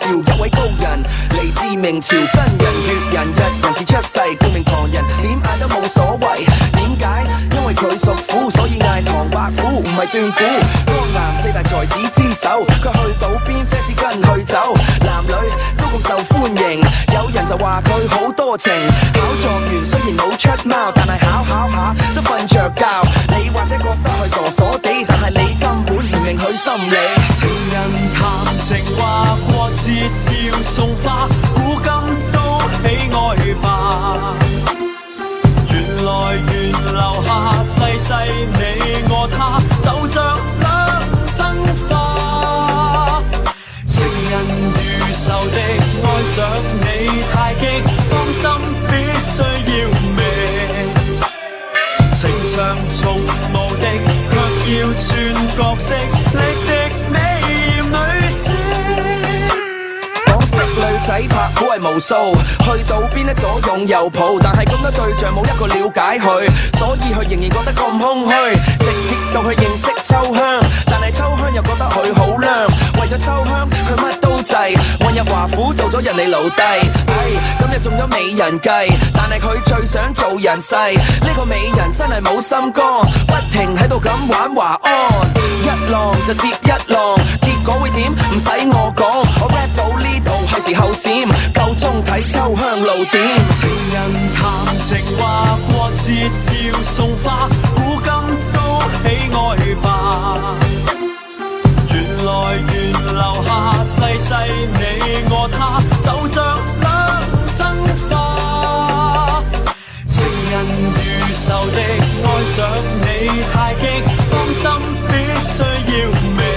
兆，一位高人嚟自明朝，跟人越人日人事出世，顧命旁人點嗌都冇所謂。點解？因為佢屬虎，所以嗌唐伯虎，唔係斷估。江南四大才子之首，佢去到邊 fans 跟佢走，男女都咁受歡迎。有人就話佢好多情，考狀元雖然冇出貓，但係考下都瞓着覺。你或者覺得佢傻傻地，但係你根本唔明佢心理。 情人談情話過節要送花，古今都喜愛吧。緣來緣留下世世你我他，就像兩生花。情人如仇敵，愛上你太激，芳心必須要明。情長從無敵，卻要轉角色，力敵美豔女星。 港式女仔拍鼓係無數，去到邊呢左擁右抱，但係咁多對象冇一個了解佢，所以佢仍然覺得咁空虛。直接到去認識秋香，但係秋香又覺得佢好娘，為咗秋香佢乜都制，混入華府做咗人哋奴隸。今日中咗美人計，但係佢最想做人世。呢個美人真係冇心肝，不停喺度咁玩華安，一浪就接一浪，結果會點唔使我講，我 rap 到呢度係時候閃，夠鐘睇秋香露點。 情人談情話過節要送花，古今都喜愛吧。緣來緣留下世世你我他，就像兩生花。情人如仇敵，愛上你太激，芳心必須要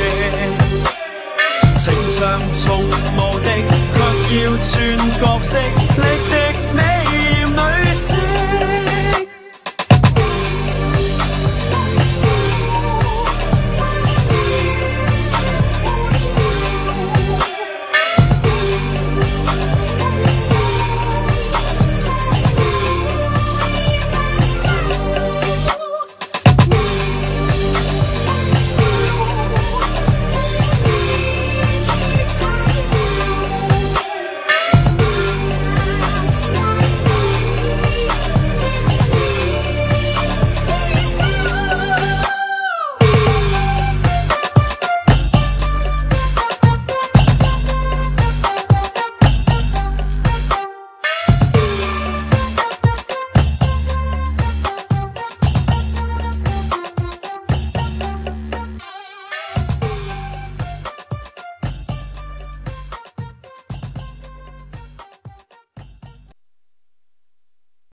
明。情長從無敵，卻要轉角色。